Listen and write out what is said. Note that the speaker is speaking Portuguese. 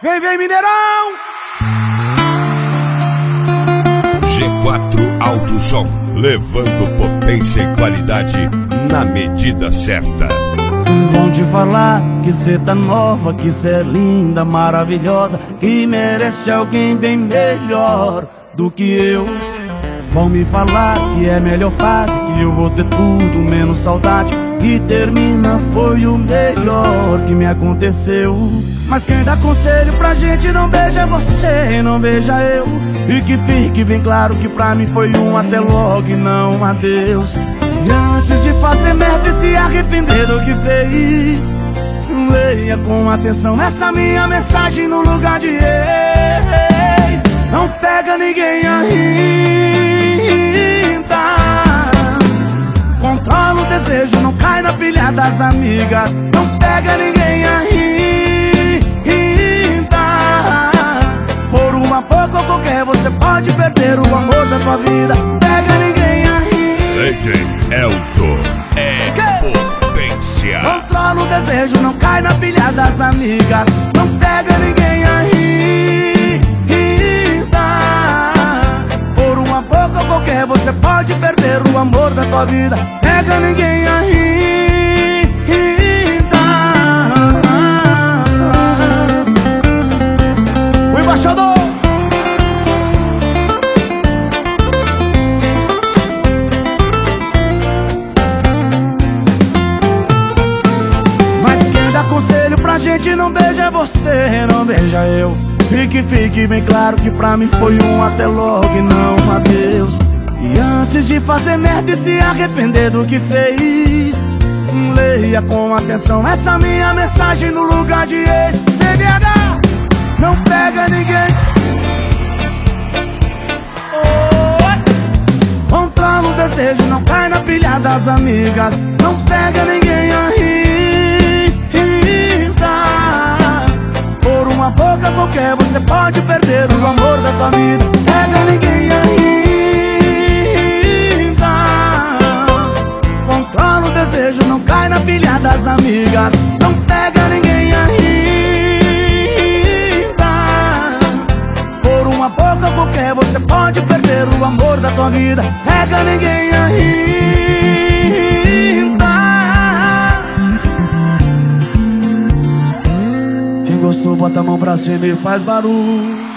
Vem, vem, Mineirão! G4 Alto Som, levando potência e qualidade na medida certa. Vão te falar que cê tá nova, que cê é linda, maravilhosa, que merece alguém bem melhor do que eu. Vão me falar que é melhor fase, que eu vou ter tudo menos saudade, e termina foi o melhor que me aconteceu. Mas quem dá conselho pra gente não beija você, não beija eu. E que fique bem claro que pra mim foi um até logo e não um adeus. E antes de fazer merda e se arrepender do que fez, leia com atenção essa minha mensagem no lugar de ex. Não pega ninguém ainda, controla o desejo, não cai na pilha das amigas. Não pega ninguém ainda, por uma pouco ou qualquer você pode perder o amor da tua vida. Pega ninguém ainda. DJ Elzo é potência. Controla o desejo, não cai na pilha das amigas. Não pega ninguém ainda, por uma pouco ou qualquer você pode perder o amor da tua vida. Pega ninguém ainda. O embaixador. Conselho pra gente não beija você, não beija eu. E que fique bem claro que pra mim foi um até logo e não um adeus. E antes de fazer merda e se arrepender do que fez, leia com atenção essa minha mensagem no lugar de ex. BBH, não pega ninguém. Controla o desejo, não cai na pilha das amigas. Não pega ninguém ainda, por uma boca qualquer você pode perder o amor da tua vida. Pega ninguém ainda, controla o desejo, não cai na pilha das amigas. Não pega ninguém ainda, por uma boca qualquer você pode perder o amor da tua vida. Pega ninguém ainda. Quem gostou bota a mão pra cima e faz barulho.